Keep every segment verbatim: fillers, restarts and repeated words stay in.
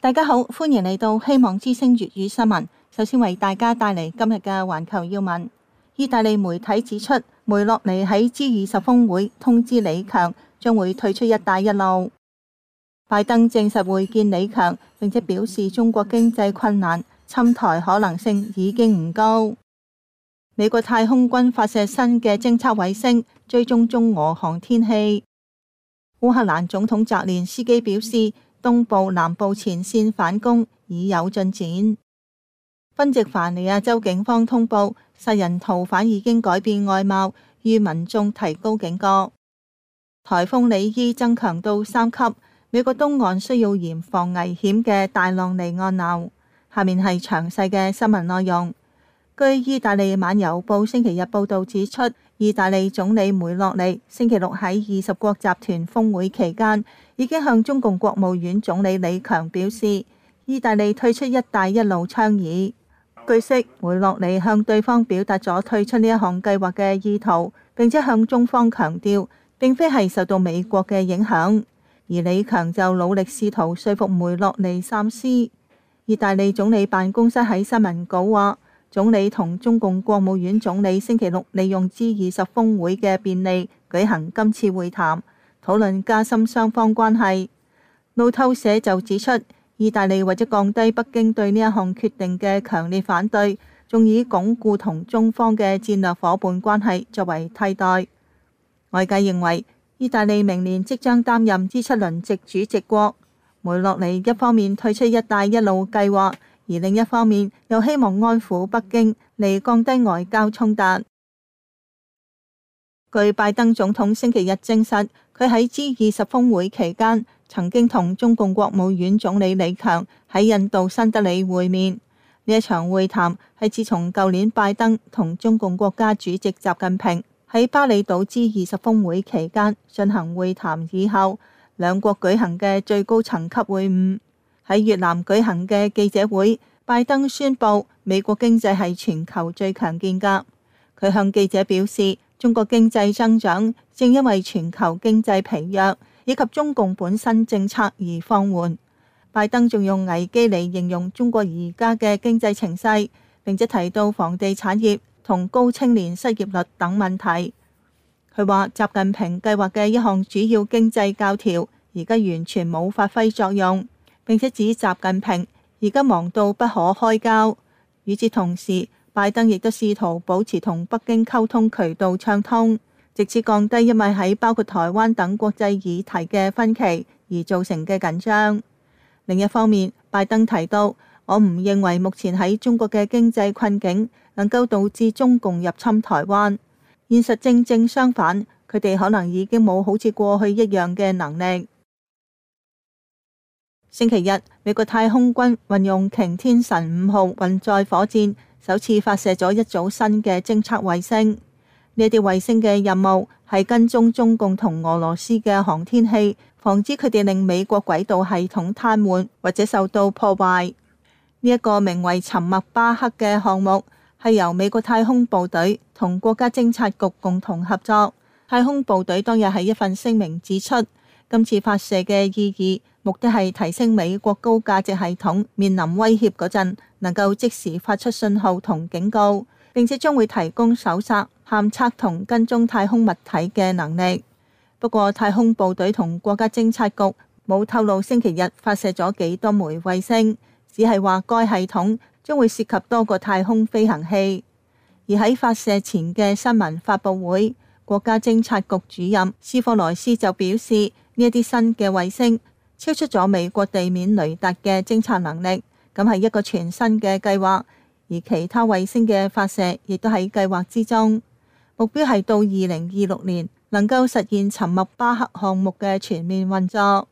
大家好，歡迎嚟到希望之聲粵語新聞。首先為大家帶嚟今日嘅環球要聞。意大利媒體指出，梅洛尼喺 G 二十峰會通知李強將會退出一帶一路。拜登證實會見李強，並且表示中國經濟困難，侵台可能性已經唔高。美國太空軍發射新嘅偵測衛星，追蹤中俄航天器。烏克蘭總統澤連斯基表示，東部南部前線反攻已有進展。賓夕凡尼亞州警方通報，殺人逃犯已經改變外貌，與民眾提高警覺。颱風里伊增強到三級，美國東岸需要嚴防危險嘅大浪離岸流。下面係詳細嘅新聞內容。據意大利晚郵報星期日報道指出，意大利總理梅洛尼星期六喺二十國集團峰會期間，已經向中共國務院總理李強表示，意大利退出一帶一路倡議。據悉，梅洛尼向對方表達咗退出呢一項計劃嘅意圖，並且向中方強調，並非係受到美國嘅影響。而李強就努力試圖說服梅洛尼三思。意大利總理辦公室喺新聞稿話，總理同中共國務院總理星期六利用 G 二十峰會嘅便利舉行今次會談，討論加深雙方關係。路透社就指出，意大利為咗降低北京對呢一項決定嘅強烈反對，仲以鞏固同中方嘅戰略夥伴關係作為替代。外界認為，意大利明年即將擔任 G 七輪值主席國，梅洛尼一方面退出一帶一路計劃，而另一方面又希望安撫北京，嚟降低外交衝突。據拜登總統星期日證實，佢喺 G 二十峰會期間曾經同中共國務院總理李強喺印度新德里會面。呢一場會談係自從舊年拜登同中共國家主席習近平喺巴厘島 G 二十峰會期間進行會談以後，兩國舉行嘅最高層級會晤。喺越南舉行嘅記者會，拜登宣布美國經濟係全球最強健噶。佢向記者表示，中國經濟增長正因為全球經濟疲弱以及中共本身政策而放緩。拜登仲用危機嚟形容中國而家嘅經濟情勢，並且提到房地產業同高青年失業率等問題。佢話習近平計劃嘅一項主要經濟教條而家完全冇發揮作用，並且指習近平而家忙到不可開交。與此同時，拜登亦都試圖保持同北京溝通渠道暢通，直至降低因為喺包括台灣等國際議題嘅分歧而造成嘅緊張。另一方面，拜登提到，我唔認為目前喺中國嘅經濟困境能夠導致中共入侵台灣。現實正正相反，佢哋可能已經冇好似過去一樣嘅能力。星期日，美國太空軍運用擎天神五號運載火箭，首次發射咗一組新嘅偵測衛星。呢啲衛星嘅任務係跟蹤中共同俄羅斯嘅航天器，防止佢哋令美國軌道系統癱瘓或者受到破壞。呢一個名為沉默巴克嘅項目係由美國太空部隊同國家偵察局共同合作。太空部隊當日喺一份聲明指出，今次發射嘅意義目的係提升美國高價值系統面臨威脅嗰陣，能夠即時發出信號同警告，並且將會提供搜索、探測同跟蹤太空物體嘅能力。不過，太空部隊同國家偵察局冇透露星期日發射咗幾多枚衛星，只係話該系統將會涉及多個太空飛行器。而喺發射前嘅新聞發佈會，國家偵察局主任斯科萊斯就表示，呢一啲新嘅衛星超出咗美國地面雷達嘅偵察能力，咁係一個全新嘅計劃，而其他衛星嘅發射亦都喺計劃之中，目標係到二零二六年能夠實現沉默巴克項目嘅全面運作。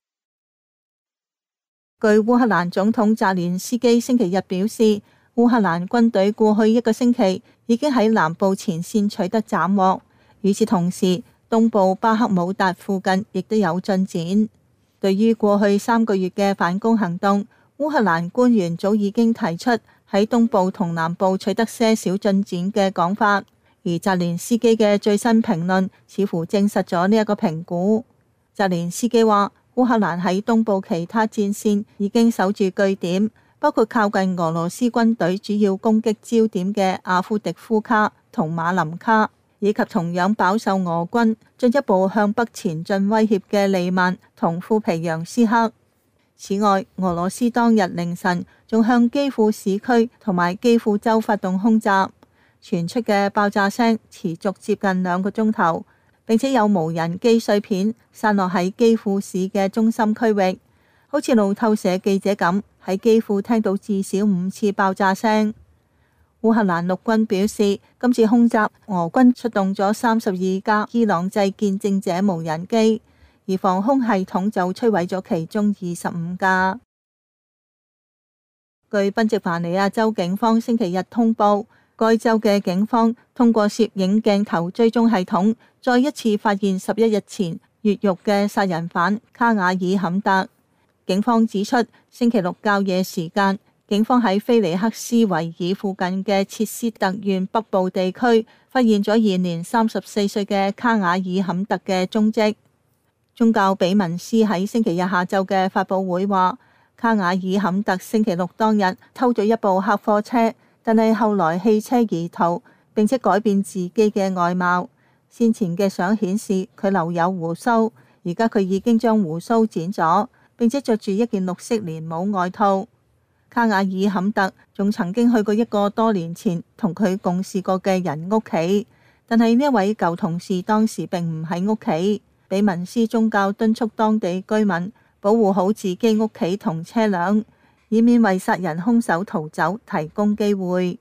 據烏克蘭總統澤連斯基星期日表示，烏克蘭軍隊過去一個星期已經喺南部前線取得斬獲，與此同時，東部巴克姆達附近亦都有進展。對於過去三個月嘅反攻行動，烏克蘭官員早已經提出喺東部同南部取得些少進展嘅講法，而澤連斯基嘅最新評論似乎證實咗呢一個評估。澤連斯基話， 烏克蘭喺東部其他戰線已經守住據點，包括靠近俄羅斯軍隊主要攻擊焦點嘅阿夫迪夫卡同馬林卡，以及同樣飽受俄軍進一步向北前進威脅嘅利曼同庫皮揚斯克。此外，俄羅斯當日凌晨仲向基輔市區同埋基輔州發動空襲，傳出嘅爆炸聲持續接近兩個鐘頭，並且有無人機碎片散落喺基輔市嘅中心區域，好似路透社記者咁喺基輔聽到至少五次爆炸聲。烏克蘭陸軍表示，今次空襲俄軍出動咗三十二架伊朗製見證者無人機，而防空系統就摧毀咗其中二十五架。據賓夕凡尼亞州警方星期日通報，該州嘅警方通過攝影鏡頭追蹤系統，再一次發現十一日前越獄嘅殺人犯卡瓦爾坎特。警方指出，星期六較夜時間，警方喺菲尼克斯維爾附近嘅切斯特縣北部地區發現咗現年三十四歲嘅卡瓦爾坎特嘅蹤跡。宗教比文斯喺星期日下晝嘅發佈會話，卡瓦爾坎特星期六當日偷咗一部客貨車，但係後來棄車而逃，並且改變自己嘅外貌。先前嘅相顯示佢留有鬍鬚，而家佢已經將鬍鬚剪咗，並且着住一件綠色連帽外套。卡瓦爾坎特仲曾經去過一個多年前同佢共事過嘅人屋企，但係呢一位舊同事當時並唔喺屋企。比文斯宗教敦促當地居民保護好自己屋企同車輛，以免為殺人兇手逃走提供機會。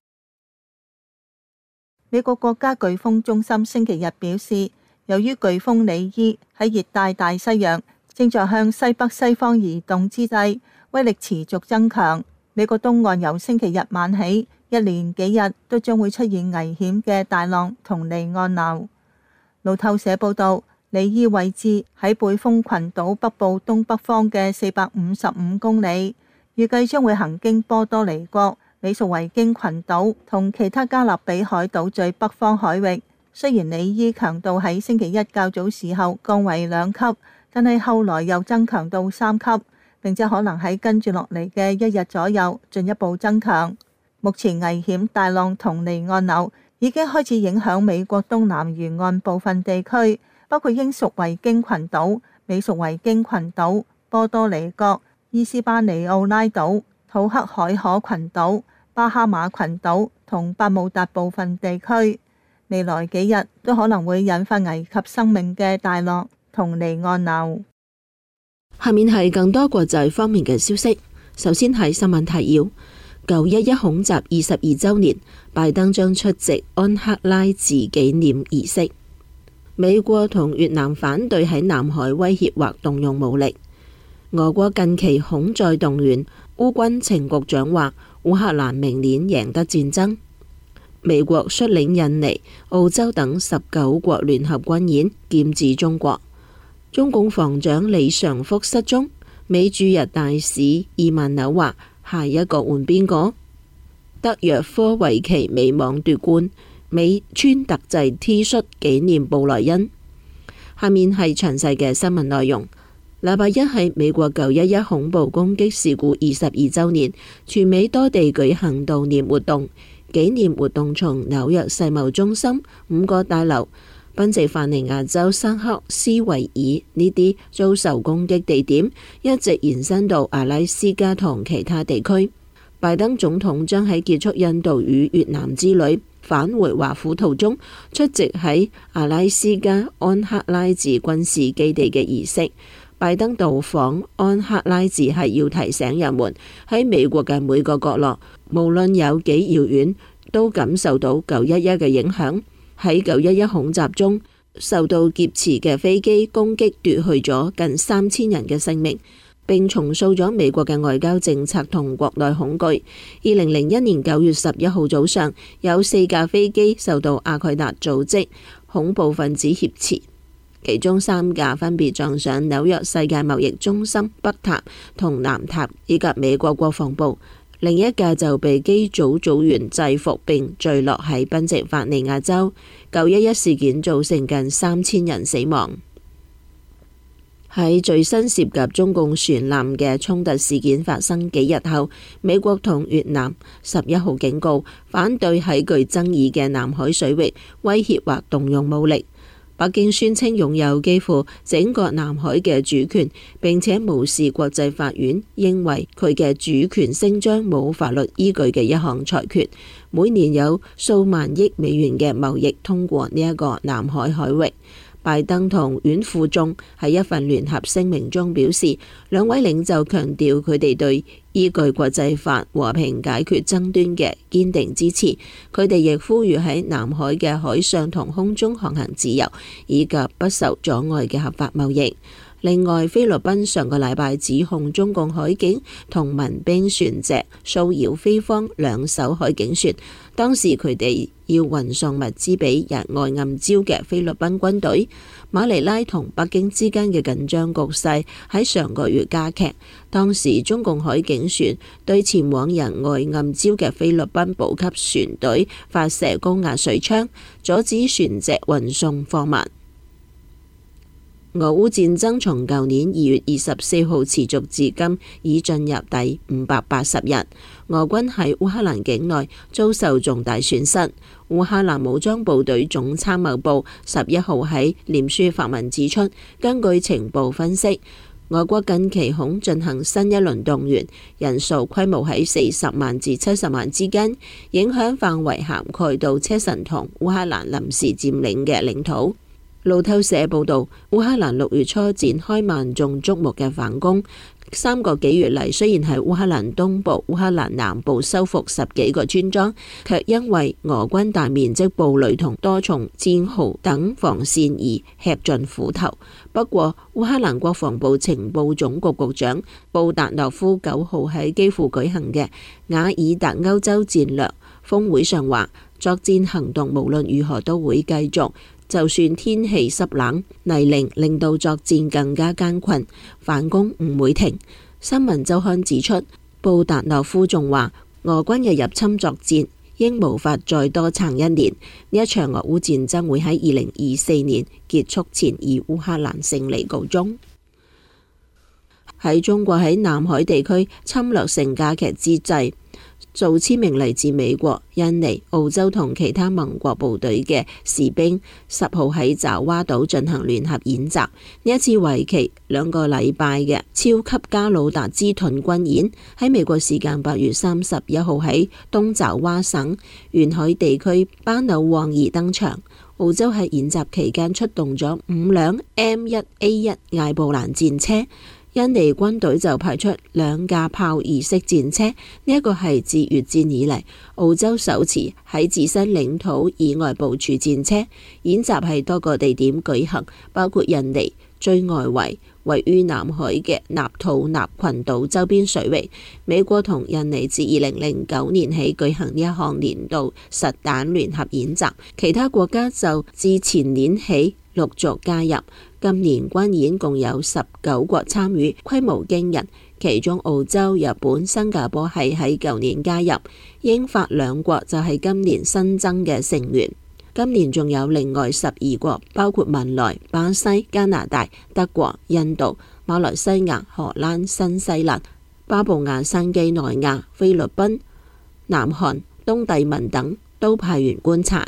美國國家颶風中心星期日表示，由於颶風里伊喺熱帶大西洋正在向西北西方移動之際，威力持續增強。美國東岸由星期日晚起，一連幾日都將會出現危險嘅大浪同離岸流。路透社報道，里伊位置喺貝風群島北部東北方嘅四百五十五公里，預計將會行經波多黎各、美屬維京群島同其他加勒比海島最北方海域。雖然里伊強度喺星期一較早時候降為兩級，但係後來又增強到三級，並且可能喺跟住落嚟嘅一日左右進一步增強。目前危險大浪同離岸流已經開始影響美國東南沿岸部分地區，包括英屬維京群島、美屬維京群島、波多黎各、伊斯巴尼奧拉島、土克海可群島、巴哈馬群島同百慕達部分地區。未來幾日都可能會引發危及生命嘅大浪同離岸流。 下面係更多國際方面嘅消息。首先係新聞提要：九一一恐襲二十二周年，拜登將出席安克拉治紀念儀式。美國同越南反對喺南海威脅或動用武力。俄國近期恐再動員，烏軍情局長話烏克蘭明年贏得戰爭。美國率領印尼、澳洲等十九國聯合軍演劍指中國。中共防長李尚福失蹤，美駐日大使伊萬紐話下一個換邊個？德約科維奇美網奪冠，美穿特製 T 恤紀念布萊恩。下面係詳細嘅新聞內容。禮拜一係美國九一一恐怖攻擊事故二十二周年，全美多地舉行悼念活動。紀念活動從紐約世貿中心、五個大樓、賓夕法尼亞州沙克斯維爾呢啲遭受攻擊地點，一直延伸到阿拉斯加同其他地區。拜登總統將喺結束印度與越南之旅返回華府途中，出席喺阿拉斯加安克拉治軍事基地嘅儀式。拜登到訪安克拉治係要提醒人們喺美國嘅每個角落，無論有幾遙遠，都感受到九一一嘅影響。喺九一一恐襲中，受到劫持嘅飛機攻擊奪去咗近三千人嘅性命，並重塑咗美國嘅外交政策同國內恐懼。二零零一年九月十一號早上，有四架飛機受到阿蓋達組織恐怖分子挾持。其中三架分別撞上紐約世界貿易中心北塔同南塔以及美國國防部，另一架就被機組組員制服並墜落喺賓夕法尼亞州。九一一事件造成近三千人死亡。 喺最新涉及中共船艦嘅衝突事件發生幾日後，美國同越南十一號警告反對喺具爭議嘅南海水域威脅或動用武力。北京宣稱擁有幾乎整個南海嘅主權，並且無視國際法院認為佢嘅主權聲張冇法律依據嘅一項裁決。每年有數萬億美元嘅貿易通過呢一個南海海域。拜登同阮富仲喺一份聯合聲明中表示，兩位領袖強調佢哋對依據國際法和平解決爭端嘅堅定支持。佢哋亦呼籲喺南海嘅海上同空中航行自由，以及不受阻礙嘅合法貿易。另外，菲律賓上個禮拜指控中共海警同民兵船隻騷擾菲方兩艘海警船，當時佢哋要運送物資俾日外暗礁嘅菲律賓軍隊。馬尼拉同北京之間嘅緊張局勢喺上個月加劇，當時中共海警船對前往日外暗礁嘅菲律賓補給船隊發射高壓水槍，阻止船隻運送貨物。俄烏戰爭從舊年二月二十四號持續至今，已進入第五百八十日。俄軍喺烏克蘭境內遭受重大損失。烏克蘭武裝部隊總參謀部十一號喺臉書發文指出，根據情報分析，俄國近期恐進行新一輪動員，人數規模喺四十萬至七十萬之間，影響範圍涵蓋到車臣同烏克蘭臨時佔領嘅領土。路透社報道，烏克蘭六月初展開萬眾矚目嘅反攻，三個幾月嚟，雖然喺烏克蘭東部、烏克蘭南部收復十幾個村莊，卻因為俄軍大面積布雷同多重戰壕等防線而吃盡苦頭。不過，烏克蘭國防部情報總局局長布達諾夫九號喺基輔舉行嘅瓦爾達歐洲戰略峰會上話，作戰行動無論如何都會繼續。就算天氣濕冷，泥濘令到作戰更加艱困，反攻唔會停。新聞週刊指出，布達諾夫仲話，俄軍嘅入侵作戰應無法再多撐一年。呢一場俄烏戰爭會喺二零二四年結束前以烏克蘭勝利告終。喺中國喺南海地區侵略性加劇之際，數千名嚟自美國、印尼、澳洲同其他盟國部隊嘅士兵十號喺爪哇島進行聯合演習。呢一次為期兩個禮拜嘅超級加魯達茲盾軍演，喺美國時間八月三十一號喺東爪哇省沿海地區巴紐旺爾登場。澳洲喺演習期間出動咗五輛 M 一 A 一艾布蘭戰車。印尼軍隊就派出兩架炮二式戰車，呢一個係自越戰以嚟澳洲首次喺自身領土以外部署戰車。演習喺多個地點舉行，包括印尼最外圍位於南海嘅納圖納群島周邊水域。美國同印尼自二零零九年起舉行呢一項年度實彈聯合演習，其他國家就自前年起陸續加入。今年軍演共有十九國參與，規模驚人。其中澳洲、日本、新加坡係喺舊年加入，英法兩國就係今年新增嘅成員。今年仲有另外十二國，包括文萊、巴西、加拿大、德國、印度、馬來西亞、荷蘭、新西蘭、巴布亞新幾內亞、菲律賓、南韓、東帝汶等都派員觀察。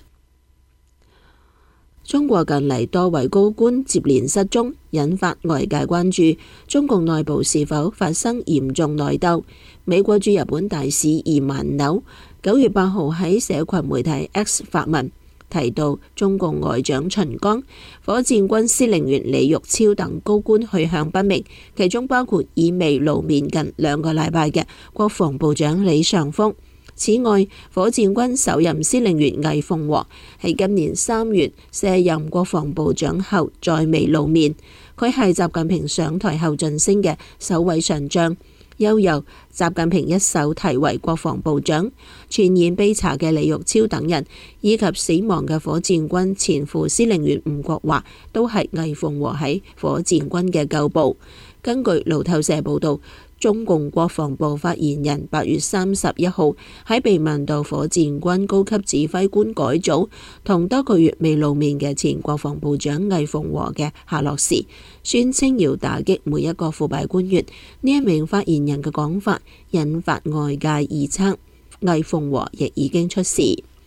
中國近嚟多位高官接連失蹤，引發外界關注，中共內部是否發生嚴重內鬥？美國駐日本大使易萬紐九月八號喺社群媒體 X 發文，提到中共外長秦剛、火箭軍司令員李玉超等高官去向不明，其中包括已未露面近兩個禮拜嘅國防部長李尚福。此外，火箭軍首任司令員魏鳳和喺今年三月卸任國防部長後再未露面。佢係習近平上台後晉升嘅首位上將，又由習近平一手提為國防部長。傳言被查嘅李玉超等人，以及死亡嘅火箭軍前副司令員吳國華，都係魏鳳和喺火箭軍嘅舊部。根據路透社報道， 中共國防部發言人八月三十一號喺被問到火箭軍高級指揮官改組同多個月未露面嘅前國防部長魏鳳和嘅下落時，宣稱要打擊每一個腐敗官員。呢一名發言人嘅講法引發外界臆測，魏鳳和亦已經出事。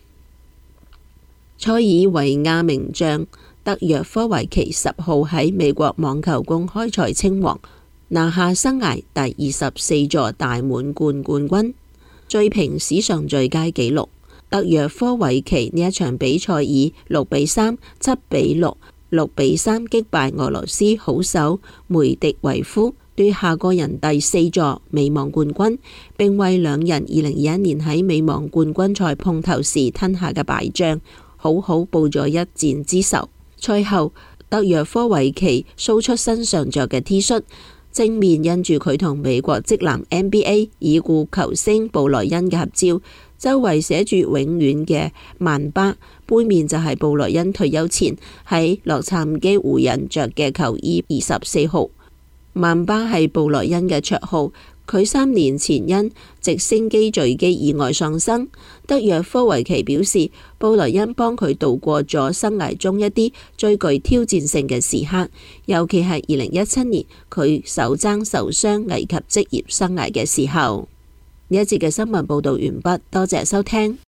塞爾維亞名將德約科維奇十號喺美國網球公開賽稱王，拿下生涯第二十四座大滿貫冠軍，追平史上最佳紀錄。德約科維奇呢一場比賽以六比三、七比六、六比三擊敗俄羅斯好手梅迪維夫，奪下個人第四座美網冠軍，並為兩人二零二一年喺美網冠軍賽碰頭時吞下嘅敗仗好好報咗一箭之仇。賽後，德約科維奇 show 出身上着嘅 T 恤，正面印住佢同美國職籃 N B A 已故球星布萊恩嘅合照，周圍寫住永遠嘅曼巴，背面就係布萊恩退休前喺洛杉磯湖人着嘅球衣二十四號。曼巴係布萊恩嘅綽號，佢三年前因直升機墜機意外喪生。德約科維奇表示，布萊恩幫佢度過咗生涯中一啲最具挑戰性嘅時刻，尤其係二零一七年佢手踭受傷危及職業生涯嘅時候。呢一節嘅新聞報道完畢，多謝收聽。